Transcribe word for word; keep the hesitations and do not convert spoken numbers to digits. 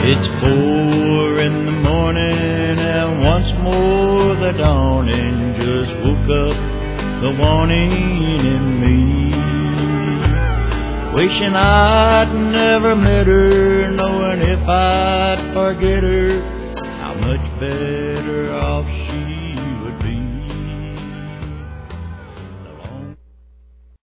It's four in the morning and once more the dawning just woke up the warning in me. Wishing I'd never met her, knowing if I'd forget her, how much better off she